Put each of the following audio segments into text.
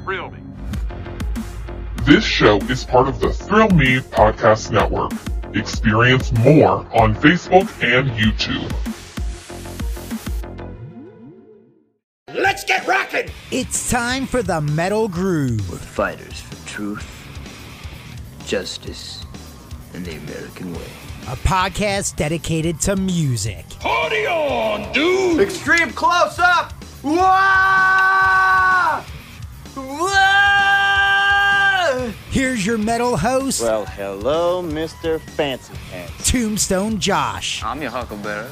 Thrill Me. This show is part of the Thrill Me Podcast Network. Experience more on Facebook and YouTube. Let's get rocking! It's time for the Metal Groove. Fighters for truth, justice, and the American way. A podcast dedicated to music. Party on, dude! Extreme close up! Whoa! Whoa! Here's your metal host, Well, hello, Mr. Fancy Pants. Tombstone Josh. I'm your huckleberry.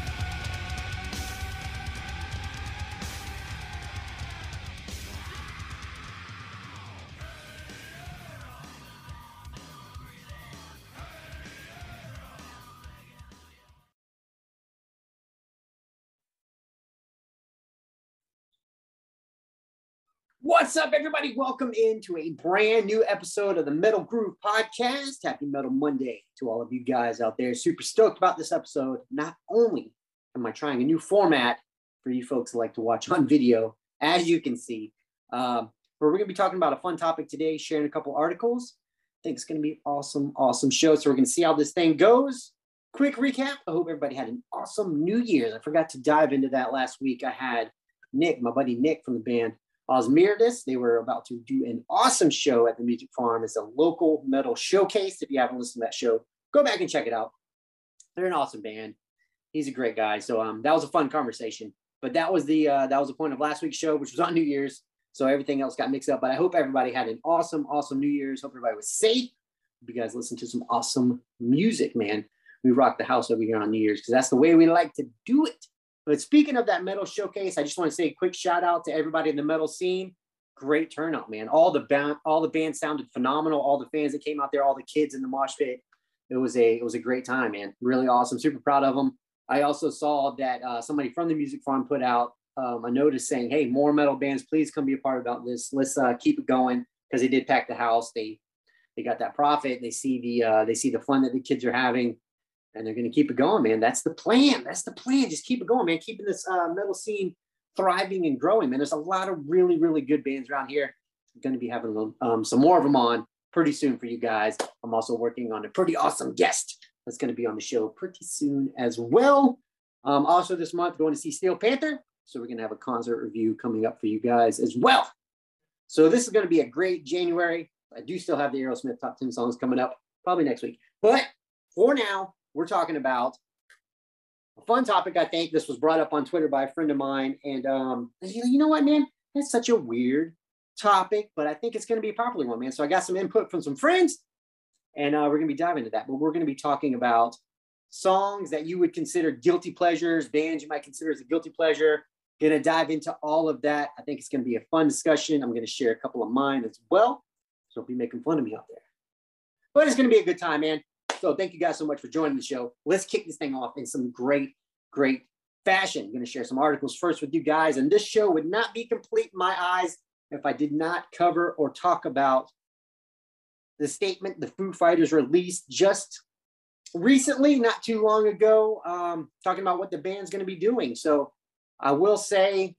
What's up, everybody? Welcome into a brand new episode of the Metal Groove Podcast. Happy Metal Monday to all of you guys out there. Super stoked about this episode. Not only am I trying a new format for you folks who like to watch on video, as you can see, but we're going to be talking about a fun topic today, sharing a couple articles. I think it's going to be an awesome show. So we're going to see how this thing goes. Quick recap. I hope everybody had an awesome New Year's. I forgot to dive into that last week. I had Nick, my buddy Nick from the band Osmirdis. They were about to do an awesome show at the Music Farm. It's a local metal showcase. If you haven't listened to that show, go back and check it out. They're an awesome band. He's a great guy. So that was a fun conversation. But that was the point of last week's show, which was on New Year's. So everything else got mixed up. But I hope everybody had an awesome New Year's. Hope everybody was safe. Hope you guys listened to some awesome music, man. We rocked the house over here on New Year's because that's the way we like to do it. But speaking of that metal showcase, I just want to say a quick shout out to everybody in the metal scene. Great turnout, man. All the bands sounded phenomenal. All the fans that came out there, all the kids in the mosh pit. It was a great time, man. Really awesome. Super proud of them. I also saw that somebody from the Music Farm put out a notice saying, "Hey, more metal bands, please come be a part about this. Let's keep it going," because they did pack the house. They got that profit. They see the fun that the kids are having. And they're going to keep it going, man. That's the plan. Just keep it going, man. Keeping this metal scene thriving and growing, man. There's a lot of really, really good bands around here. I'm going to be having some more of them on pretty soon for you guys. I'm also working on a pretty awesome guest that's going to be on the show pretty soon as well. Also this month, going to see Steel Panther. So we're going to have a concert review coming up for you guys as well. So this is going to be a great January. I do still have the Aerosmith Top 10 songs coming up probably next week. But for now, we're talking about a fun topic. I think this was brought up on Twitter by a friend of mine. And you know what, man? It's such a weird topic, but I think it's going to be a popular one, man. So I got some input from some friends, and we're going to be diving into that. But we're going to be talking about songs that you would consider guilty pleasures, bands you might consider as a guilty pleasure. Going to dive into all of that. I think it's going to be a fun discussion. I'm going to share a couple of mine as well. So don't be making fun of me out there. But it's going to be a good time, man. So thank you guys so much for joining the show. Let's kick this thing off in some great fashion. I'm going to share some articles first with you guys. And this show would not be complete in my eyes if I did not cover or talk about the statement the Foo Fighters released just recently, not too long ago, talking about what the band's going to be doing. So I will say,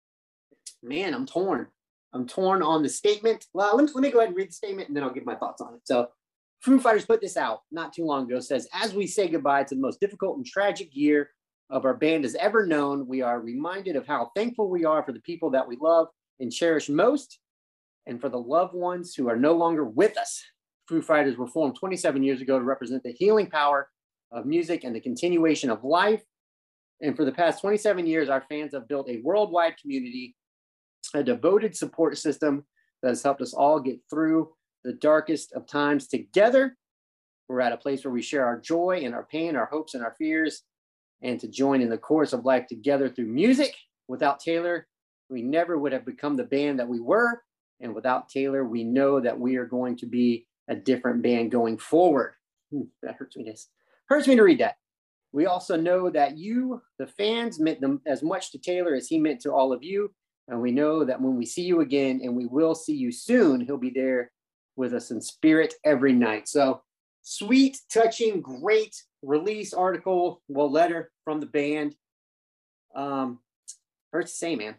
man, I'm torn. I'm torn on the statement. Well, let me go ahead and read the statement, and then I'll give my thoughts on it. So Foo Fighters put this out not too long ago. Says, as we say goodbye to the most difficult and tragic year of our band has ever known, we are reminded of how thankful we are for the people that we love and cherish most, and for the loved ones who are no longer with us. Foo Fighters were formed 27 years ago to represent the healing power of music and the continuation of life. And for the past 27 years, our fans have built a worldwide community, a devoted support system that has helped us all get through the darkest of times together. We're at a place where we share our joy and our pain, our hopes and our fears, and to join in the chorus of life together through music. Without Taylor, we never would have become the band that we were. And without Taylor, we know that we are going to be a different band going forward. That hurts me. Hurts me to read that. We also know that you, the fans, meant them as much to Taylor as he meant to all of you. And we know that when we see you again, and we will see you soon, he'll be there with us in spirit every night. So sweet, touching, great release article, letter from the band. Hurts to say, man.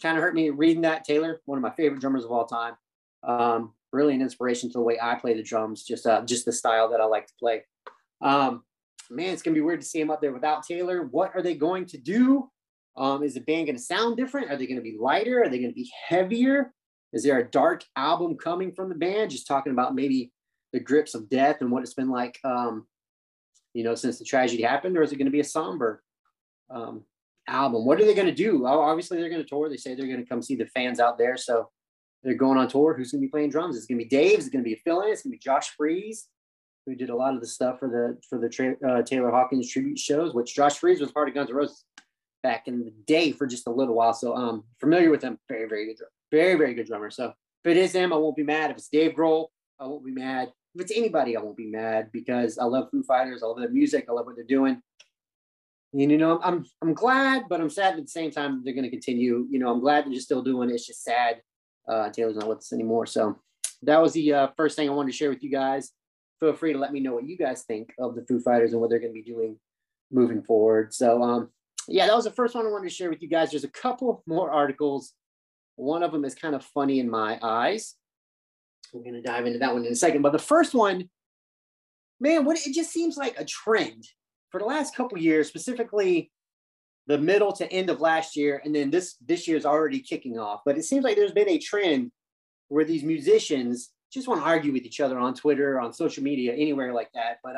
kind of hurt me reading that. Taylor, one of my favorite drummers of all time. Really an inspiration to the way I play the drums, just the style that I like to play. Man, it's going to be weird to see him up there without Taylor. What are they going to do? Is the band going to sound different? Are they going to be lighter? Are they going to be heavier? Is there a dark album coming from the band? Just talking about maybe the grips of death and what it's been like, since the tragedy happened, or is it going to be a somber album? What are they going to do? Obviously, they're going to tour. They say they're going to come see the fans out there. So they're going on tour. Who's going to be playing drums? It's going to be Dave. It's going to be a fill-in. It's going to be Josh Freese, who did a lot of the stuff for the Taylor Hawkins tribute shows, which Josh Freese was part of Guns N' Roses back in the day for just a little while. So familiar with him. Very, very good drummer. Very, very good drummer. So if it is him, I won't be mad. If it's Dave Grohl, I won't be mad. If it's anybody, I won't be mad, because I love Foo Fighters. I love their music. I love what they're doing. And, I'm glad, but I'm sad at the same time they're going to continue. I'm glad they're just still doing it. It's just sad Taylor's not with us anymore. So that was the first thing I wanted to share with you guys. Feel free to let me know what you guys think of the Foo Fighters and what they're going to be doing moving forward. So, that was the first one I wanted to share with you guys. There's a couple more articles. One of them is kind of funny in my eyes. We're going to dive into that one in a second. But the first one, man, it just seems like a trend for the last couple of years, specifically the middle to end of last year. And then this year's already kicking off. But it seems like there's been a trend where these musicians just want to argue with each other on Twitter, on social media, anywhere like that. But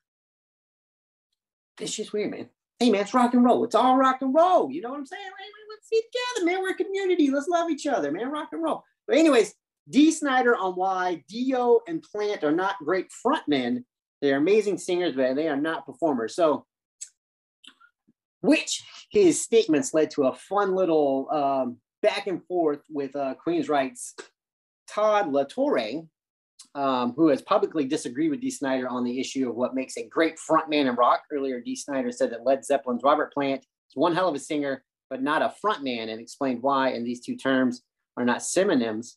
it's just weird, man. Hey, man, it's rock and roll. It's all rock and roll. You know what I'm saying? Let's be together, man. We're a community. Let's love each other, man. Rock and roll. But anyways, Dee Snider on why Dio and Plant are not great frontmen. They're amazing singers, but they are not performers. So, which his statements led to a fun little back and forth with Queensryche's Todd La Torre, who has publicly disagreed with Dee Snider on the issue of what makes a great frontman in rock. Earlier, Dee Snider said that Led Zeppelin's Robert Plant is one hell of a singer, but not a frontman, and explained why. And these two terms are not synonyms.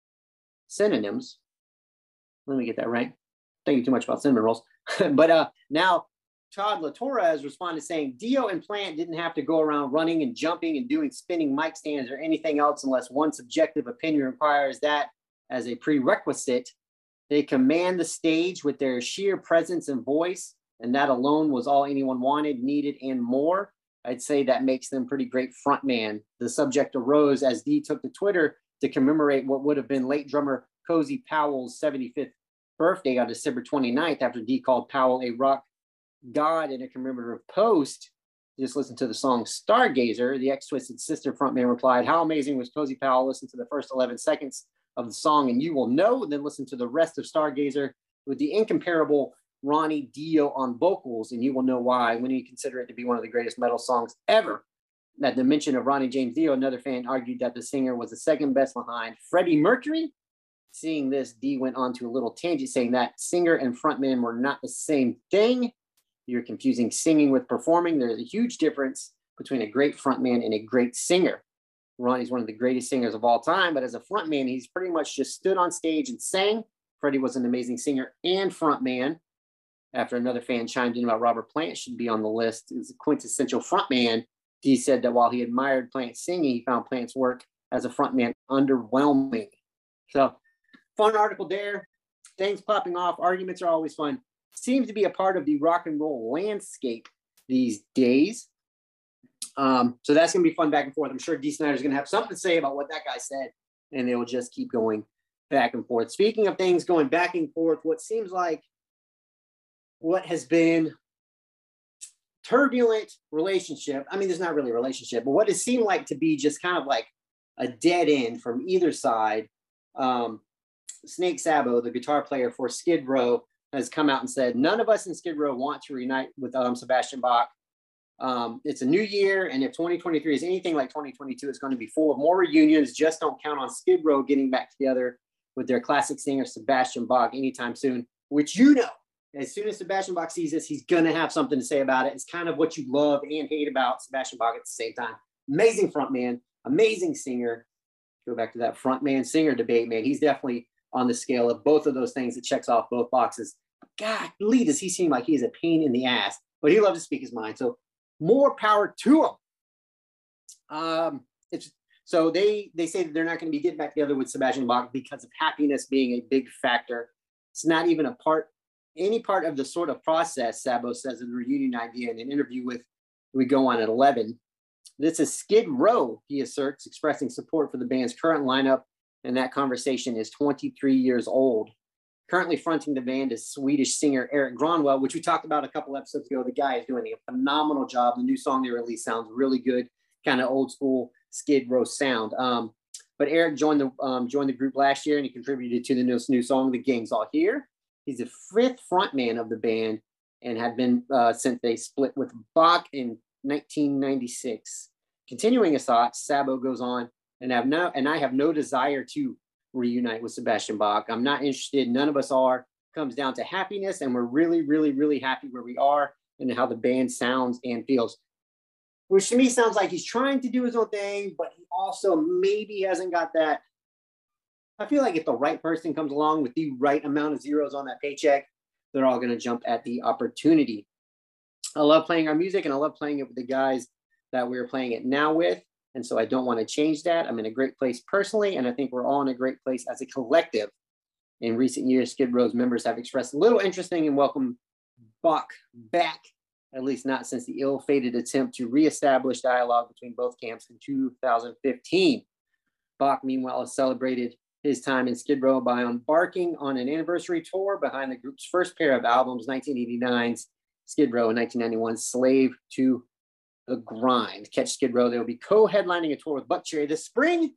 Let me get that right. Thinking too much about cinnamon rolls. But now Todd La Torre has responded saying Dio and Plant didn't have to go around running and jumping and doing spinning mic stands or anything else unless one subjective opinion requires that as a prerequisite. They command the stage with their sheer presence and voice, and that alone was all anyone wanted, needed, and more. I'd say that makes them pretty great frontman. The subject arose as Dee took to Twitter to commemorate what would have been late drummer Cozy Powell's 75th birthday on December 29th, after Dee called Powell a rock god in a commemorative post. Just listen to the song Stargazer. The ex-Twisted Sister frontman replied, "How amazing was Cozy Powell? Listen to the first 11 seconds of the song and you will know, and then listen to the rest of Stargazer with the incomparable Ronnie Dio on vocals, and you will know why when you consider it to be one of the greatest metal songs ever." At the mention of Ronnie James Dio, another fan argued that the singer was the second best behind Freddie Mercury. Seeing this, Dee went on to a little tangent saying that singer and frontman were not the same thing. You're confusing singing with performing. There's a huge difference between a great frontman and a great singer. Ronnie's one of the greatest singers of all time, but as a frontman, he's pretty much just stood on stage and sang. Freddie was an amazing singer and frontman. After another fan chimed in about Robert Plant should be on the list as a quintessential frontman, Dee said that while he admired Plant's singing, he found Plant's work as a frontman underwhelming. So, fun article there. Things popping off. Arguments are always fun. Seems to be a part of the rock and roll landscape these days. So that's going to be fun back and forth. I'm sure Dee Snider's going to have something to say about what that guy said, and they will just keep going back and forth. Speaking of things going back and forth, what seems like what has been turbulent relationship. I mean, there's not really a relationship, but what it seemed like to be just kind of like a dead end from either side. Snake Sabo, the guitar player for Skid Row, has come out and said, none of us in Skid Row want to reunite with Sebastian Bach. It's a new year, and if 2023 is anything like 2022, it's going to be full of more reunions. Just don't count on Skid Row getting back together with their classic singer, Sebastian Bach, anytime soon, which as soon as Sebastian Bach sees this, he's going to have something to say about it. It's kind of what you love and hate about Sebastian Bach at the same time. Amazing frontman, amazing singer. Go back to that frontman-singer debate, man. He's definitely on the scale of both of those things that checks off both boxes. God, does he seem like he's a pain in the ass, but he loves to speak his mind. So more power to him. So they say that they're not going to be getting back together with Sebastian Bach because of happiness being a big factor. It's not even any part of the sort of process, Sabo says, of the reunion idea in an interview with We Go On at 11. This is Skid Row, he asserts, expressing support for the band's current lineup, and that conversation is 23 years old. Currently fronting the band is Swedish singer Eric Gronwall, which we talked about a couple episodes ago. The guy is doing a phenomenal job. The new song they released sounds really good, kind of old school Skid Row sound. But Eric joined the group last year, and he contributed to the new song, The Gang's All Here. He's the fifth frontman of the band and had been since they split with Bach in 1996. Continuing his thoughts, Sabo goes on, and I have no desire to reunite with Sebastian Bach. I'm not interested. None of us are. Comes down to happiness, and we're really, really, really happy where we are and how the band sounds and feels. Which to me sounds like he's trying to do his own thing, but he also maybe hasn't got that. I feel like if the right person comes along with the right amount of zeros on that paycheck, they're all going to jump at the opportunity. I love playing our music, and I love playing it with the guys that we're playing it now with. And so I don't want to change that. I'm in a great place personally, and I think we're all in a great place as a collective. In recent years, Skid Row's members have expressed little interest in and welcome Bach back, at least not since the ill-fated attempt to reestablish dialogue between both camps in 2015. Bach, meanwhile, has celebrated his time in Skid Row by embarking on an anniversary tour behind the group's first pair of albums, 1989's Skid Row and 1991's Slave to the Grind. Catch Skid Row. They will be co-headlining a tour with Buckcherry this spring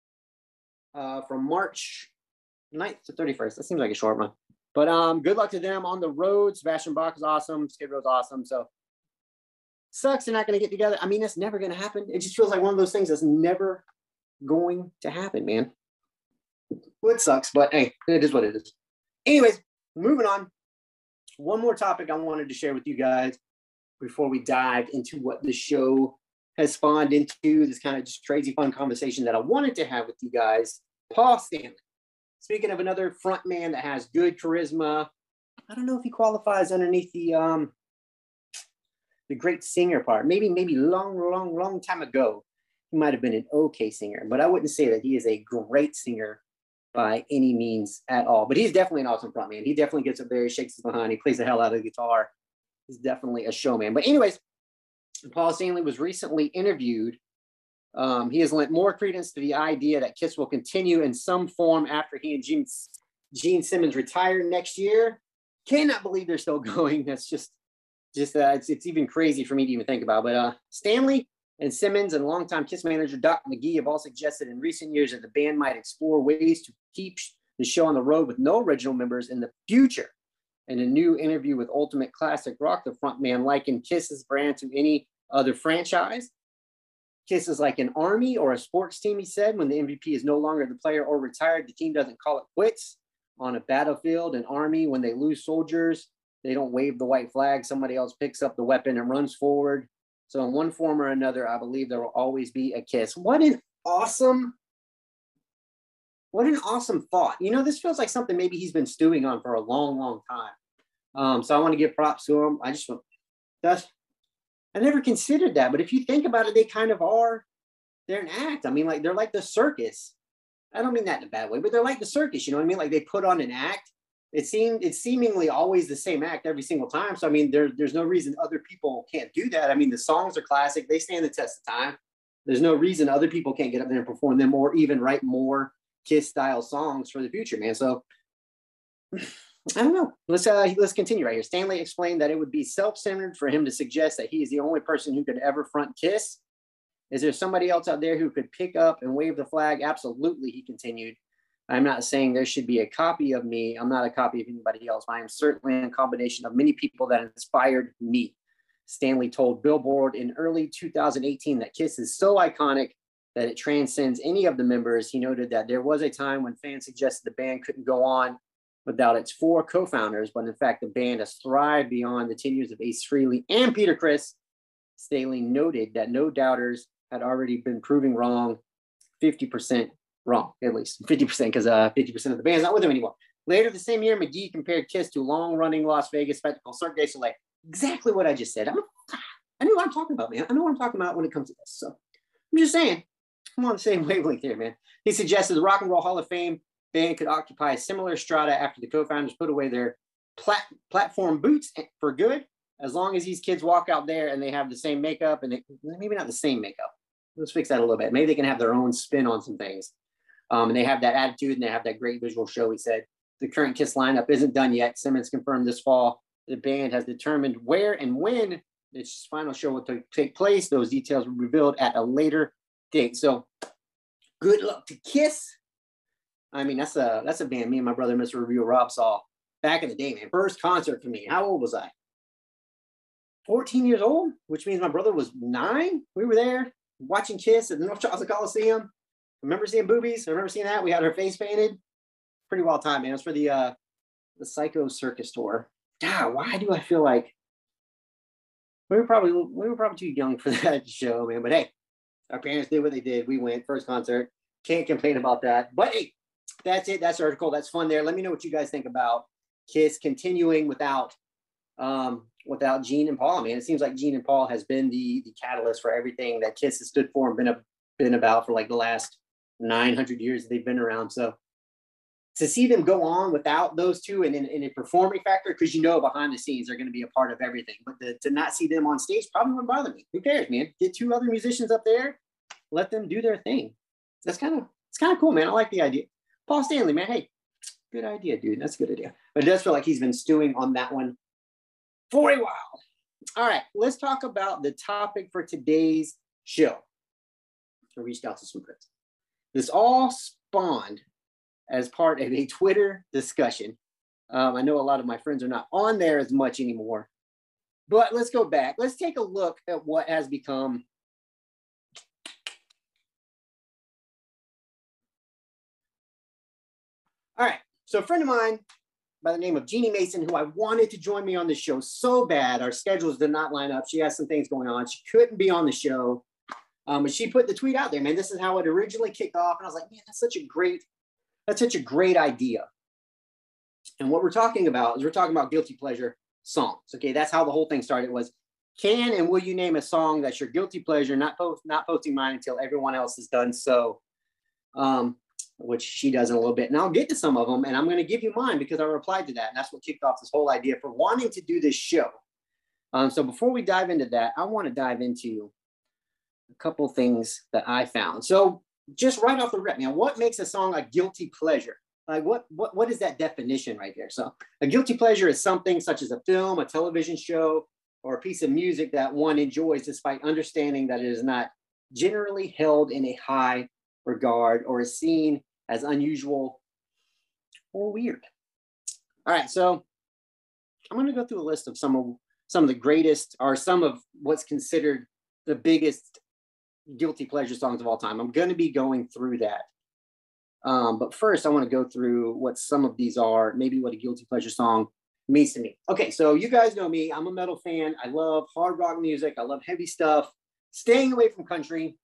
from March 9th to 31st. That seems like a short run. But good luck to them on the road. Sebastian Bach is awesome. Skid Row's awesome. So sucks they're not going to get together. I mean, that's never going to happen. It just feels like one of those things that's never going to happen, man. Well, it sucks, but hey, it is what it is. Anyways, moving on. One more topic I wanted to share with you guys before we dive into what the show has spawned into, this kind of just crazy fun conversation that I wanted to have with you guys. Paul Stanley. Speaking of another front man that has good charisma, I don't know if he qualifies underneath the great singer part. Maybe long time ago, he might have been an okay singer, but I wouldn't say that he is a great singer by any means at all. But he's definitely an awesome front man. He definitely gets up there, he shakes his behind, he plays the hell out of the guitar. He's definitely a showman. But anyways, Paul Stanley was recently interviewed. He has lent more credence to the idea that Kiss will continue in some form after he and Gene Simmons retire next year. Cannot believe they're still going. That's just it's even crazy for me to even think about. But Stanley and Simmons and longtime Kiss manager Doc McGee have all suggested in recent years that the band might explore ways to keep the show on the road with no original members in the future. In a new interview with Ultimate Classic Rock, the frontman likened Kiss's brand to any other franchise. Kiss is like an army or a sports team, he said. When the MVP is no longer the player or retired, the team doesn't call it quits. On a battlefield, an army, when they lose soldiers, they don't wave the white flag. Somebody else picks up the weapon and runs forward. So in one form or another, I believe there will always be a Kiss. What an awesome thought. You know, this feels like something maybe he's been stewing on for a long, long time. So I want to give props to him. I never considered that, but if you think about it, they kind of are. They're an act. I mean, like, they're like the circus. I don't mean that in a bad way, but they're like the circus. You know what I mean? Like, they put on an act. It's seemingly always the same act every single time. So I mean, there's no reason other people can't do that. I mean, the songs are classic. They stand the test of time. There's no reason other people can't get up there and perform them or even write more Kiss style songs for the future, man. So I don't know. Let's continue right here. Stanley explained that it would be self-centered for him to suggest that he is the only person who could ever front Kiss. Is there somebody else out there who could pick up and wave the flag? Absolutely, he continued. I'm not saying there should be a copy of me. I'm not a copy of anybody else. I am certainly a combination of many people that inspired me. Stanley told Billboard in early 2018 that Kiss is so iconic that it transcends any of the members. He noted that there was a time when fans suggested the band couldn't go on without its four co-founders, but in fact, the band has thrived beyond the 10 years of Ace Frehley and Peter Criss. Staley noted that no doubters had already been proving wrong, 50% wrong, at least 50%, because 50% of the band's not with him anymore. Later the same year, McGee compared Kiss to long-running Las Vegas spectacle Cirque du Soleil. Exactly what I just said. I know what I'm talking about, man. I know what I'm talking about when it comes to this. So I'm just saying, I'm on the same wavelength here, man. He suggested the Rock and Roll Hall of Fame band could occupy a similar strata after the co-founders put away their platform boots for good, as long as these kids walk out there and they have the same makeup, and maybe not the same makeup. Let's fix that a little bit. Maybe they can have their own spin on some things. And they have that attitude and they have that great visual show. He said the current KISS lineup isn't done yet. Simmons confirmed this fall the band has determined where and when its final show will take place. Those details will be revealed at a later date. So good luck to KISS. I mean, that's a band me and my brother, Mr. Review Rob, saw back in the day, man. First concert for me. How old was I? 14 years old, which means my brother was 9. We were there watching KISS at the North Charleston Coliseum. I remember seeing Boobies. I remember seeing that. We had her face painted. Pretty wild time, man. It was for the Psycho Circus tour. God, why do I feel like we were probably too young for that show, man? But hey, our parents did what they did. We went first concert. Can't complain about that. But hey, that's it. That's the article. That's fun there. Let me know what you guys think about KISS continuing without Gene and Paul, man. It seems like Gene and Paul has been the catalyst for everything that KISS has stood for and been about for like the last 900 years that they've been around. So to see them go on without those two and in a performing factor, because behind the scenes they're going to be a part of everything. But to not see them on stage probably wouldn't bother me. Who cares, man? Get 2 other musicians up there, let them do their thing. It's kind of cool, man. I like the idea. Paul Stanley, man. Hey, good idea, dude. That's a good idea. But it does feel like he's been stewing on that one for a while. All right, let's talk about the topic for today's show. I reached out to some friends. This all spawned as part of a Twitter discussion. I know a lot of my friends are not on there as much anymore, but let's go back. Let's take a look at what has become all right. So a friend of mine by the name of Jeannie Mason, who I wanted to join me on the show so bad, our schedules did not line up. She has some things going on. She couldn't be on the show. But she put the tweet out there, man. This is how it originally kicked off. And I was like, man, that's such a great idea. And what we're talking about is guilty pleasure songs. Okay, that's how the whole thing started. Was can and will you name a song that's your guilty pleasure? Not posting mine until everyone else has done so, which she does in a little bit. And I'll get to some of them, and I'm going to give you mine because I replied to that, and that's what kicked off this whole idea for wanting to do this show. So before we dive into that, I want to dive into a couple things that I found. So just right off the rip, man, what makes a song a guilty pleasure? Like what is that definition right there? So a guilty pleasure is something such as a film, a television show, or a piece of music that one enjoys despite understanding that it is not generally held in a high regard or is seen as unusual or weird. All right, so I'm going to go through a list of some of the greatest, or some of what's considered the biggest guilty pleasure songs of all time. I'm going to be going through that. But first, I want to go through what some of these are, maybe what a guilty pleasure song means to me. Okay, so you guys know me. I'm a metal fan. I love hard rock music. I love heavy stuff. Staying away from country.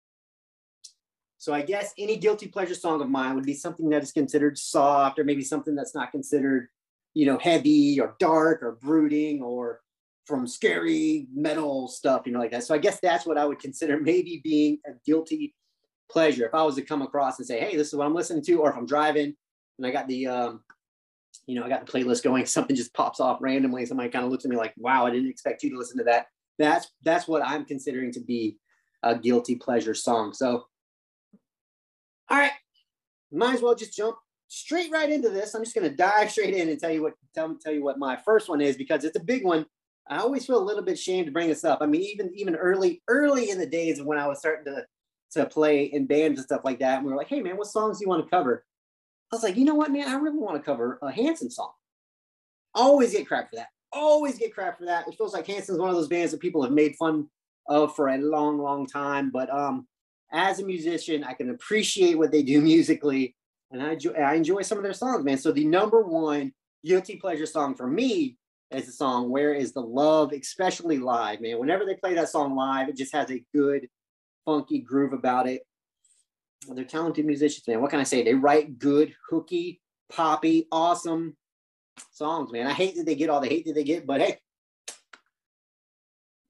So I guess any guilty pleasure song of mine would be something that is considered soft, or maybe something that's not considered, heavy or dark or brooding, or from scary metal stuff, like that. So I guess that's what I would consider maybe being a guilty pleasure. If I was to come across and say, hey, this is what I'm listening to, or if I'm driving and I got the, I got the playlist going, something just pops off randomly. Somebody kind of looks at me like, wow, I didn't expect you to listen to that. That's what I'm considering to be a guilty pleasure song. So, all right, might as well just jump straight right into this. I'm just going to dive straight in and tell you what my first one is, because it's a big one. I always feel a little bit ashamed to bring this up. I mean, even early in the days of when I was starting to play in bands and stuff like that, and we were like, hey man, what songs do you want to cover? I was like, you know what, man, I really want to cover a Hanson song. Always get crap for that. It feels like Hanson's one of those bands that people have made fun of for a long, long time. But as a musician, I can appreciate what they do musically, and I enjoy some of their songs, man. So the number one guilty pleasure song for me is the song "Where Is the Love," especially live, man. Whenever they play that song live, it just has a good, funky groove about it. They're talented musicians, man. What can I say? They write good, hooky, poppy, awesome songs, man. I hate that they get all the hate that they get, but hey,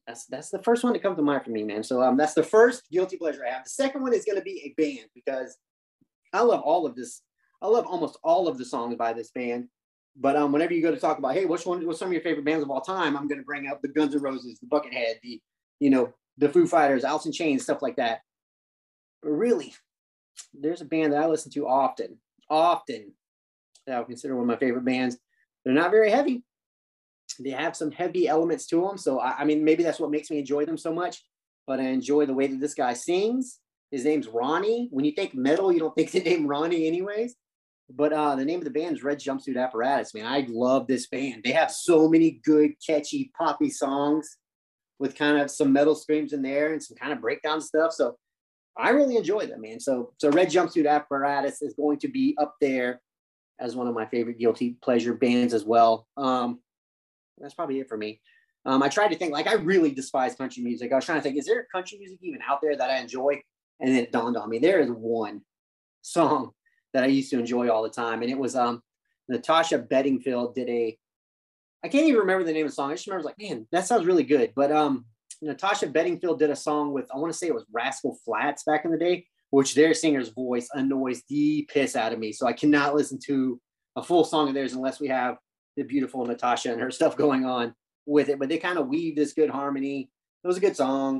That's the first one to come to mind for me, man. So that's the first guilty pleasure I have. The second one is going to be a band because I love all of this. I love almost all of the songs by this band. But whenever you go to talk about, hey, what's some of your favorite bands of all time? I'm going to bring up the Guns N' Roses, the Buckethead, the Foo Fighters, Alice in Chains, stuff like that. But really, there's a band that I listen to often that I would consider one of my favorite bands. They're not very heavy. They have some heavy elements to them. So, I mean, maybe that's what makes me enjoy them so much. But I enjoy the way that this guy sings. His name's Ronnie. When you think metal, you don't think the name Ronnie anyways. But the name of the band is Red Jumpsuit Apparatus, man. I love this band. They have so many good, catchy, poppy songs with kind of some metal screams in there and some kind of breakdown stuff. So I really enjoy them, man. So Red Jumpsuit Apparatus is going to be up there as one of my favorite guilty pleasure bands as well. That's probably it for me. I tried to think, like, I really despise country music. I was trying to think, is there country music even out there that I enjoy? And then it dawned on me, there is one song that I used to enjoy all the time. And it was Natasha Bedingfield did I can't even remember the name of the song. I just remember, I was like, man, that sounds really good. But Natasha Bedingfield did a song with, I want to say it was Rascal Flatts back in the day, which their singer's voice annoys the piss out of me. So I cannot listen to a full song of theirs unless we have the beautiful Natasha and her stuff going on with it. But they kind of weave this good harmony. It was a good song.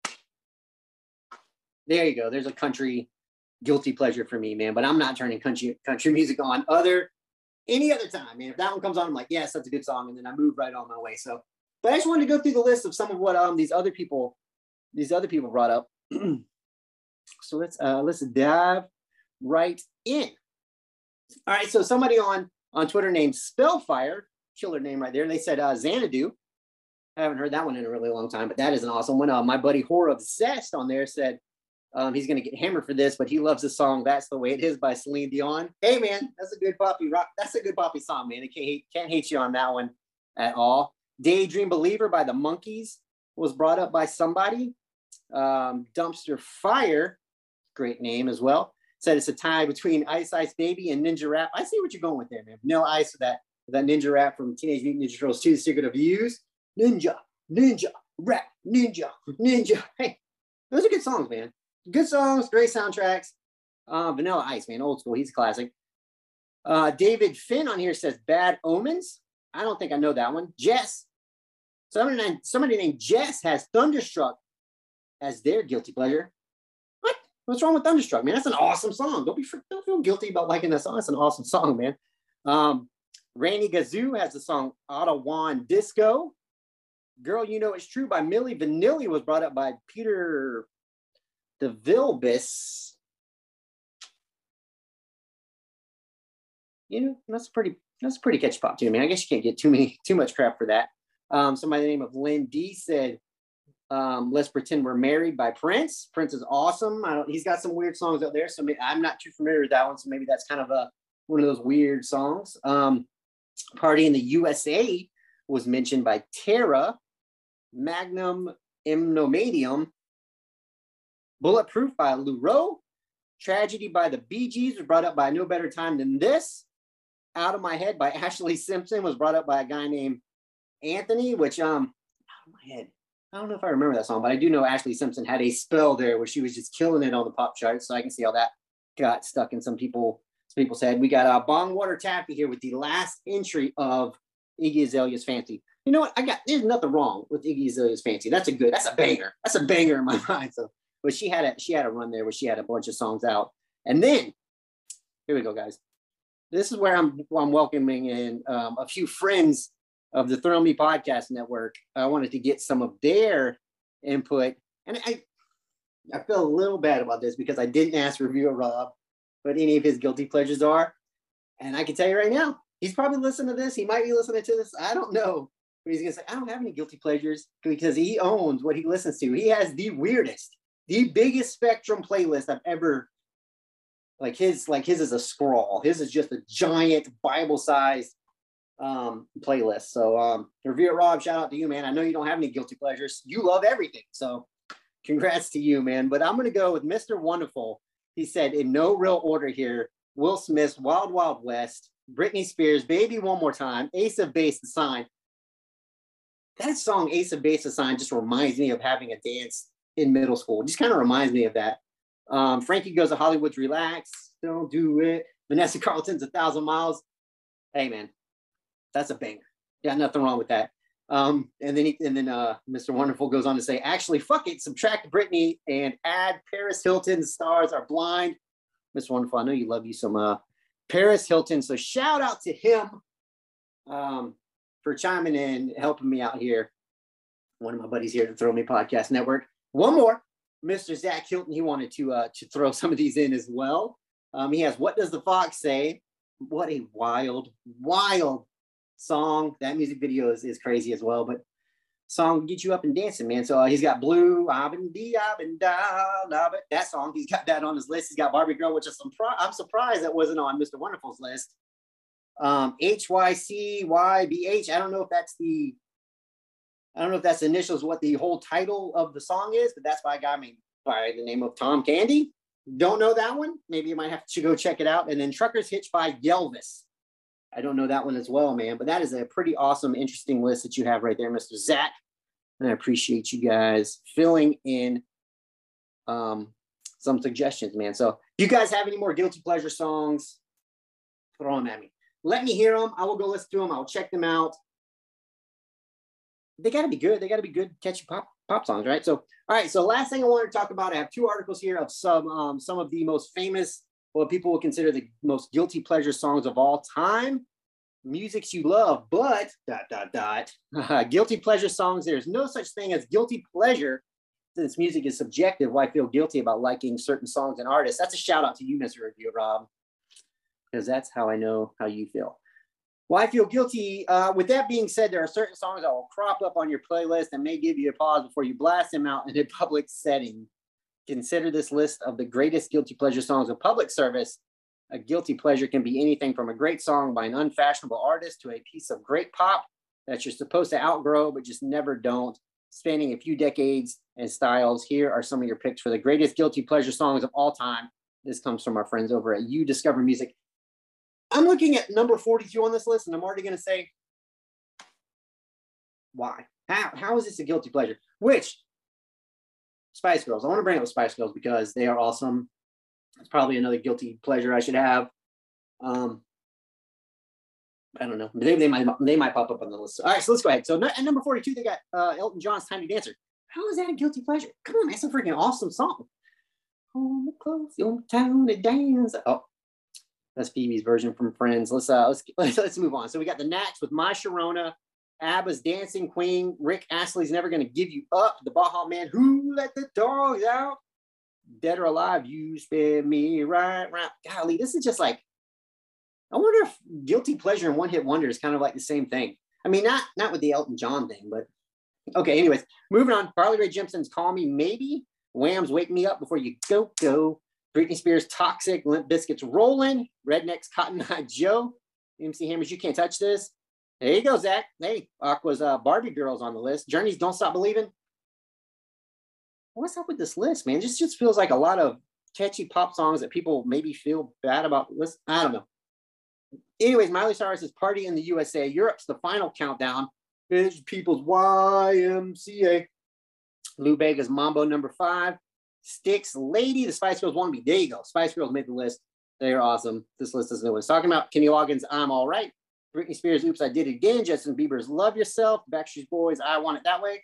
There you go. There's a country guilty pleasure for me, man. But I'm not turning country music on any other time, man. If that one comes on, I'm like, yes, that's a good song. And then I move right on my way. So, but I just wanted to go through the list of some of what these other people brought up. So let's dive right in. All right. So somebody on Twitter named Spellfire, killer name right there. They said Xanadu. I haven't heard that one in a really long time, but that is an awesome one. My buddy Horror Obsessed on there said he's going to get hammered for this, but he loves the song "That's the Way It Is" by Celine Dion. Hey, man, that's a good poppy rock. That's a good poppy song, man. I can't hate you on that one at all. Daydream Believer by the Monkees was brought up by somebody. Dumpster Fire, great name as well. Said it's a tie between Ice Ice Baby and Ninja Rap. I see what you're going with there, man. No Ice with that Ninja Rap from Teenage Mutant Ninja Turtles 2: The Secret of Use. Ninja, rap, ninja. Hey, those are good songs, man. Good songs, great soundtracks. Vanilla Ice, man, old school. He's a classic. David Finn on here says Bad Omens. I don't think I know that one. Jess. Somebody named Jess has Thunderstruck as their guilty pleasure. What? What's wrong with Thunderstruck, man? That's an awesome song. Don't feel guilty about liking that song. That's an awesome song, man. Randy Gazoo has the song Ottawa Disco. Girl, You Know It's True by Milli Vanilli was brought up by Peter DeVilbiss. That's a pretty catchy pop too, man. I guess you can't get too much crap for that. Somebody by the name of Lynn D said Let's Pretend We're Married by Prince. Prince is awesome. He's got some weird songs out there, so I'm not too familiar with that one, so maybe that's kind of one of those weird songs. Party in the USA was mentioned by Tara. Magnum Imnomadium. Bulletproof by Lou Reau. Tragedy by the Bee Gees was brought up by No Better Time Than This. Out of My Head by Ashley Simpson was brought up by a guy named Anthony, which out of my head, I don't know if I remember that song, but I do know Ashley Simpson had a spell there where she was just killing it on the pop charts, so I can see how that got stuck in some people's head. We got Bongwater Taffy here with the last entry of Iggy Azalea's Fancy. You know what? There's nothing wrong with Iggy Azalea's Fancy. That's a banger. That's a banger in my mind. So, but she had a run there where she had a bunch of songs out. And then, here we go, guys. This is where I'm welcoming in a few friends of the Thrill Me Podcast Network. I wanted to get some of their input. And I feel a little bad about this because I didn't ask Reviewer Rob what any of his guilty pleasures are. And I can tell you right now, he's probably listening to this. He might be listening to this. I don't know. But he's going to say, I don't have any guilty pleasures because he owns what he listens to. He has the weirdest, the biggest spectrum playlist I've ever, his is a scroll. His is just a giant Bible-sized playlist. So Revere Rob, shout out to you, man. I know you don't have any guilty pleasures. You love everything. So congrats to you, man. But I'm going to go with Mr. Wonderful. He said, in no real order here, Will Smith's Wild Wild West, Britney Spears, Baby One More Time, Ace of Base, The Sign. that song Ace of Base Sign just reminds me of having a dance in middle school. It just kind of reminds me of that. Frankie Goes to Hollywood's Relax, Don't Do It. Vanessa Carlton's 1,000 Miles. Hey man, that's a banger. Got nothing wrong with that. And then Mr. Wonderful goes on to say, actually, fuck it, subtract Britney and add Paris Hilton. Stars Are Blind. Mr. Wonderful, I know you love you some Paris Hilton. So shout out to him for chiming in, helping me out here. One of my buddies here at the Throw Me Podcast Network. One more, Mr. Zach Hilton. He wanted to throw some of these in as well. He has What Does the Fox Say? What a wild, wild song. That music video is crazy as well, but song will get you up and dancing, man. So he's got Blue, that song. He's got that on his list. He's got Barbie Girl, which is I'm surprised that wasn't on Mr. Wonderful's list. HYCYBH. I don't know if that's the initials, what the whole title of the song is, but that's by a guy by the name of Tom Candy. Don't know that one. Maybe you might have to go check it out. And then Trucker's Hitch by Yelvis. I don't know that one as well, man, but that is a pretty awesome, interesting list that you have right there, Mr. Zach. And I appreciate you guys filling in some suggestions, man. So if you guys have any more guilty pleasure songs, throw them at me. Let me hear them. I will go listen to them. I'll check them out. They got to be good. They got to be good, catchy pop songs, right? So, all right. So last thing I want to talk about, I have two articles here of some of the most famous, what people will consider the most guilty pleasure songs of all time. Musics you love, but ... guilty pleasure songs. There's no such thing as guilty pleasure since music is subjective. Why feel guilty about liking certain songs and artists? That's a shout out to you, Mr. Review Rob, because that's how I know how you feel. Well, I feel guilty. With that being said, there are certain songs that will crop up on your playlist and may give you a pause before you blast them out in a public setting. Consider this list of the greatest guilty pleasure songs of public service. A guilty pleasure can be anything from a great song by an unfashionable artist to a piece of great pop that you're supposed to outgrow, but just never don't. Spanning a few decades and styles, here are some of your picks for the greatest guilty pleasure songs of all time. This comes from our friends over at You Discover Music. I'm looking at number 42 on this list, and I'm already going to say, why? How is this a guilty pleasure? Which, Spice Girls. I want to bring up Spice Girls because they are awesome. It's probably another guilty pleasure I should have. I don't know. They might pop up on the list. All right, so let's go ahead. So at number 42, they got Elton John's Tiny Dancer. How is that a guilty pleasure? Come on, man, it's a freaking awesome song. Home close, your town to dance. Oh, that's Phoebe's version from Friends. Let's move on. So we got the Knacks with My Sharona, ABBA's Dancing Queen, Rick Astley's Never Gonna Give You Up, the Baja Man, Who Let the Dogs Out, Dead or Alive, You Spin Me Right Round. Golly, this is just like, I wonder if guilty pleasure and one hit wonder is kind of like the same thing. I mean, not with the Elton John thing, but okay. Anyways, moving on. Carly Rae Jepsen's Call Me Maybe, Wham's Wake Me Up Before You Go, Britney Spears' Toxic, Limp Bizkit's Rollin', Redneck's Cotton Eye Joe, MC Hammer's You Can't Touch This. There you go, Zach. Hey, Aqua's Barbie Girl's on the list. Journey's Don't Stop Believing. What's up with this list, man? Just feels like a lot of catchy pop songs that people maybe feel bad about. List. I don't know. Anyways, Miley Cyrus's Party in the USA. Europe's The Final Countdown. Village People's YMCA. Lou Bega's Mambo No. 5. Styx, Lady, the Spice Girls Wanna Be. There you go. Spice Girls made the list. They're awesome. This list doesn't know what it's talking about. Kenny Loggins' I'm All Right. Britney Spears' Oops, I Did It Again. Justin Bieber's Love Yourself. Backstreet Boys' I Want It That Way.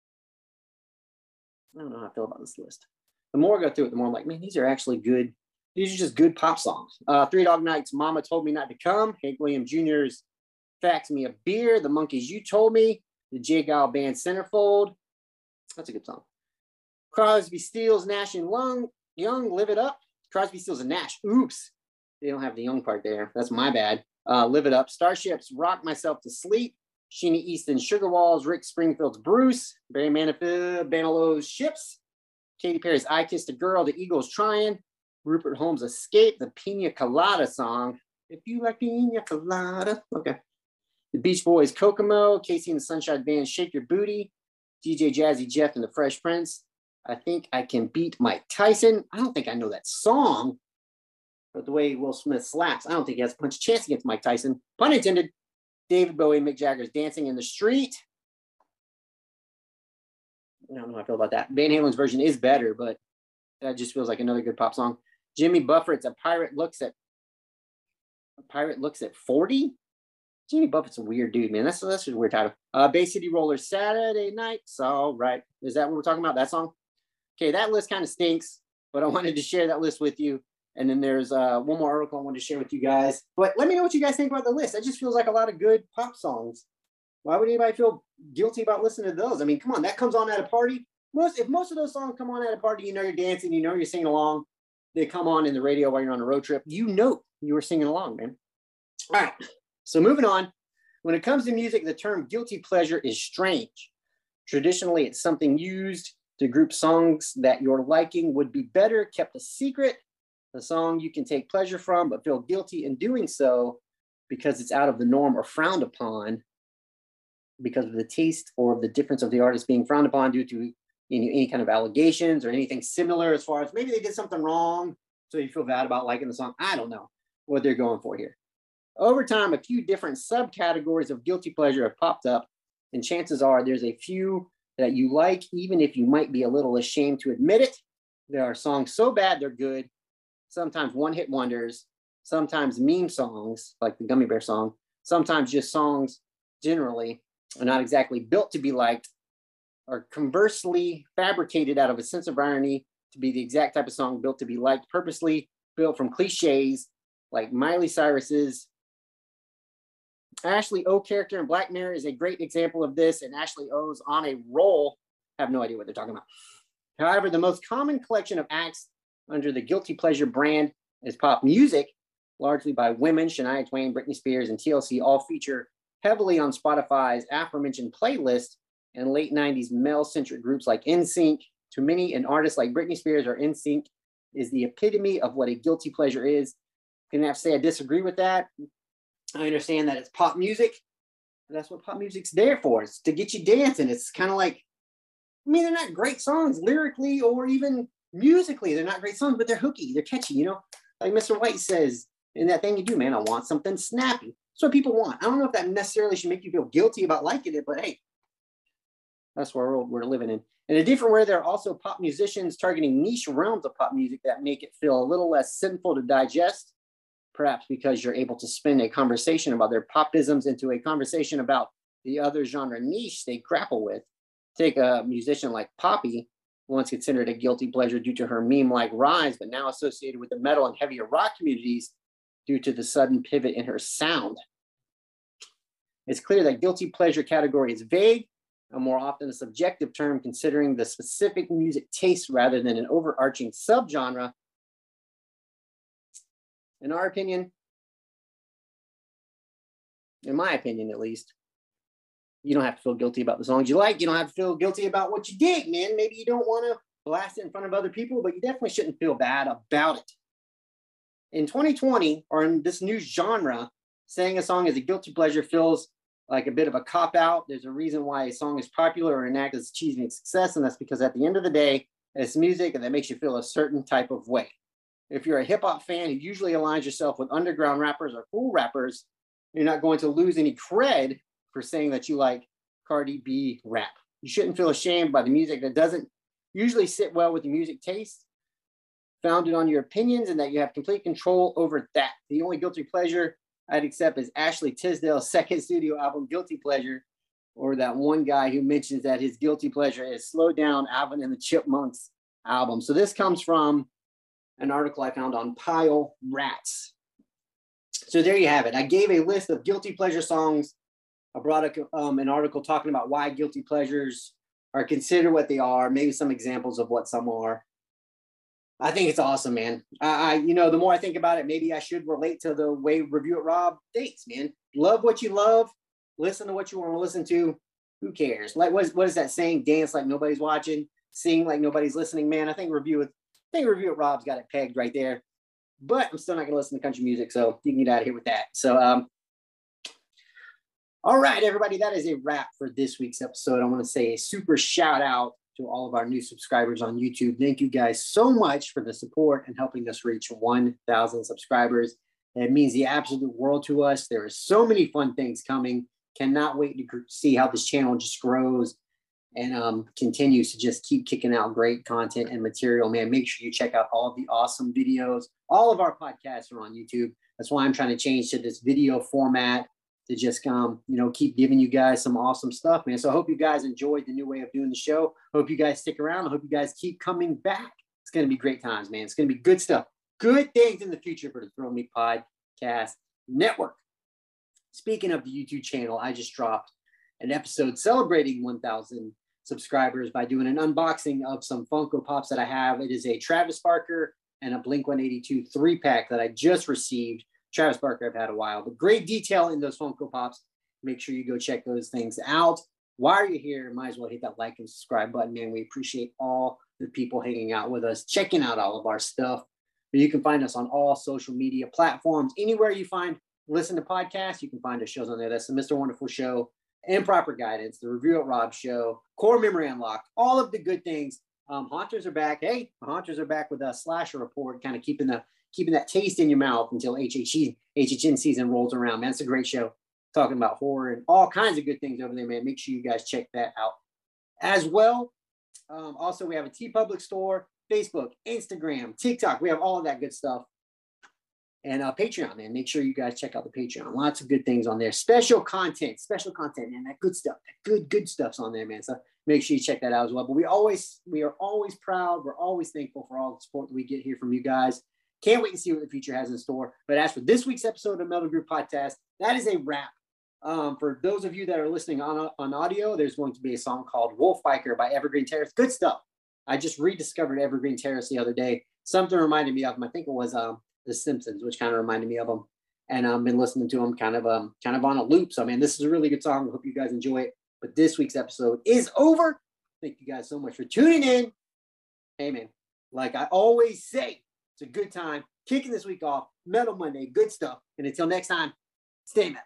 I don't know how I feel about this list. The more I go through it, the more I'm like, man, these are actually good. These are just good pop songs. Three Dog Night's Mama Told Me Not to Come. Hank Williams Jr.'s Fax Me a Beer. The Monkees' You Told Me. The J. Gile Band Centerfold. That's a good song. Crosby, Stills, Nash and Young, Live It Up. Crosby, Stills and Nash. Oops. They don't have the Young part there. That's my bad. Live It Up. Starships, Rock Myself to Sleep. Sheena Easton's Sugar Walls. Rick Springfield's Bruce. Barry Manilow's Ships. Katy Perry's I Kissed a Girl. The Eagles Trying. Rupert Holmes' Escape. The Pina Colada song. If you like Pina Colada. Okay. The Beach Boys' Kokomo. Casey and the Sunshine Band, Shake Your Booty. DJ Jazzy Jeff and the Fresh Prince. I Think I Can Beat Mike Tyson. I don't think I know that song, but the way Will Smith slaps, I don't think he has much chance against Mike Tyson. Pun intended. David Bowie, Mick Jagger's Dancing in the Street. I don't know how I feel about that. Van Halen's version is better, but that just feels like another good pop song. Jimmy Buffett's A Pirate Looks at 40. Jimmy Buffett's a weird dude, man. That's just a weird title. Bay City Rollers, Saturday Night's All Right. Is that what we're talking about? That song? Okay, that list kind of stinks, but I wanted to share that list with you. And then there's one more article I wanted to share with you guys. But let me know what you guys think about the list. That just feels like a lot of good pop songs. Why would anybody feel guilty about listening to those? I mean, come on, that comes on at a party. If most of those songs come on at a party, you know you're dancing, you know you're singing along. They come on in the radio while you're on a road trip. You know you were singing along, man. All right, so moving on. When it comes to music, the term guilty pleasure is strange. Traditionally, it's something used to group songs that your liking would be better kept a secret. The song you can take pleasure from, but feel guilty in doing so because it's out of the norm or frowned upon because of the taste or the difference of the artist being frowned upon due to any kind of allegations or anything similar, as far as maybe they did something wrong, so you feel bad about liking the song. I don't know what they're going for here. Over time, a few different subcategories of guilty pleasure have popped up, and chances are there's a few that you like, even if you might be a little ashamed to admit it. There are songs so bad they're good, sometimes one-hit wonders, sometimes meme songs like the Gummy Bear song, sometimes just songs generally are not exactly built to be liked, or conversely fabricated out of a sense of irony to be the exact type of song built to be liked, purposely built from cliches like Miley Cyrus's Ashley O character in Black Mirror is a great example of this, and Ashley O's On a Roll, I have no idea what they're talking about. However, the most common collection of acts under the guilty pleasure brand is pop music, largely by women. Shania Twain, Britney Spears, and TLC all feature heavily on Spotify's aforementioned playlist, and late 90s male-centric groups like NSYNC. To many, an artist like Britney Spears or NSYNC is the epitome of what a guilty pleasure is. I'm gonna have to say I disagree with that. I understand that it's pop music. That's what pop music's there for. It's to get you dancing. It's kind of like, I mean, they're not great songs lyrically or even musically. They're not great songs, but they're hooky. They're catchy, you know? Like Mr. White says in That Thing You Do, man, I want something snappy. That's what people want. I don't know if that necessarily should make you feel guilty about liking it, but hey, that's what world we're living in. In a different way, there are also pop musicians targeting niche realms of pop music that make it feel a little less sinful to digest, perhaps because you're able to spin a conversation about their popisms into a conversation about the other genre niche they grapple with. Take a musician like Poppy, once considered a guilty pleasure due to her meme-like rise, but now associated with the metal and heavier rock communities due to the sudden pivot in her sound. It's clear that guilty pleasure category is vague, and more often a subjective term considering the specific music taste rather than an overarching subgenre. In our opinion, in my opinion at least, you don't have to feel guilty about the songs you like. You don't have to feel guilty about what you dig, man. Maybe you don't want to blast it in front of other people, but you definitely shouldn't feel bad about it. In 2020, or in this new genre, saying a song is a guilty pleasure feels like a bit of a cop-out. There's a reason why a song is popular or an act is achieving success, and that's because at the end of the day, it's music and that makes you feel a certain type of way. If you're a hip-hop fan who usually aligns yourself with underground rappers or cool rappers, you're not going to lose any cred for saying that you like Cardi B rap. You shouldn't feel ashamed by the music that doesn't usually sit well with your music taste, founded on your opinions, and that you have complete control over that. The only guilty pleasure I'd accept is Ashley Tisdale's second studio album, Guilty Pleasure, or that one guy who mentions that his guilty pleasure is Slow Down, Alvin and the Chipmunks album. So this comes from an article I found on Pile Rats. So there you have it. I gave a list of guilty pleasure songs. I brought an article talking about why guilty pleasures are considered what they are, maybe some examples of what some are. I think it's awesome, man. The more I think about it, maybe I should relate to the way Review It Rob thinks, man. Love what you love. Listen to what you want to listen to. Who cares? Like, what is that saying? Dance like nobody's watching. Sing like nobody's listening, man. I think Review It Rob's got it pegged right there. But I'm still not going to listen to country music, so you can get out of here with that. So, all right, everybody, that is a wrap for this week's episode. I want to say a super shout out to all of our new subscribers on YouTube. Thank you guys so much for the support and helping us reach 1,000 subscribers. It means the absolute world to us. There are so many fun things coming. Cannot wait to see how this channel just grows. and continues to just keep kicking out great content and material, man. Make sure you check out all of the awesome videos. All of our podcasts are on YouTube. That's why I'm trying to change to this video format to just keep giving you guys some awesome stuff, man. So I hope you guys enjoyed the new way of doing the show. Hope you guys stick around. I hope you guys keep coming back. It's going to be great times, man. It's going to be good stuff. Good things in the future for the Thrill Me Podcast Network. Speaking of the YouTube channel, I just dropped an episode celebrating 1,000 subscribers by doing an unboxing of some Funko Pops that I have. It is a Travis Barker and a Blink-182 3-pack that I just received. Travis Barker I've had a while, but great detail in those Funko Pops. Make sure you go check those things out. While you're here, might as well hit that like and subscribe button, man. We appreciate all the people hanging out with us, checking out all of our stuff. But you can find us on all social media platforms. Anywhere you listen to podcasts, you can find our shows on there. That's the Mr. Wonderful Show, Improper Guidance, the Review at Rob Show, Core Memory Unlocked, all of the good things. Haunters are back. Hey, Haunters are back with a Slasher Report, kind of keeping that taste in your mouth until HHN season rolls around, man. It's a great show talking about horror and all kinds of good things over there, man. Make sure you guys check that out as well. Also, we have a TeePublic store, Facebook, Instagram, TikTok. We have all of that good stuff. And Patreon, man. Make sure you guys check out the Patreon. Lots of good things on there. Special content, man. That good stuff. That good stuff's on there, man. So make sure you check that out as well. But we are always proud. We're always thankful for all the support that we get here from you guys. Can't wait to see what the future has in store. But as for this week's episode of Metal Group Podcast, that is a wrap. For those of you that are listening on audio, there's going to be a song called Wolf Biker by Evergreen Terrace. Good stuff. I just rediscovered Evergreen Terrace the other day. Something reminded me of them. I think it was The Simpsons, which kind of reminded me of them. And I've been listening to them kind of on a loop. So, man, this is a really good song. I hope you guys enjoy it. But this week's episode is over. Thank you guys so much for tuning in. Hey, man, like I always say, it's a good time. Kicking this week off. Metal Monday. Good stuff. And until next time, stay metal.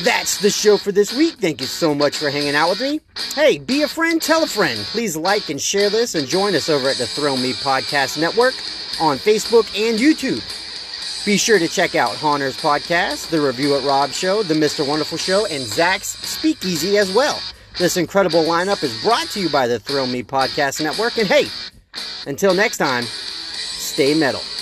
That's the show for this week. Thank you so much for hanging out with me. Hey, be a friend, tell a friend. Please like and share this and join us over at the Thrill Me Podcast Network on Facebook and YouTube. Be sure to check out Haunter's Podcast, The Review at Rob Show, The Mr. Wonderful Show, and Zach's Speakeasy as well. This incredible lineup is brought to you by the Thrill Me Podcast Network. And hey, until next time, stay metal.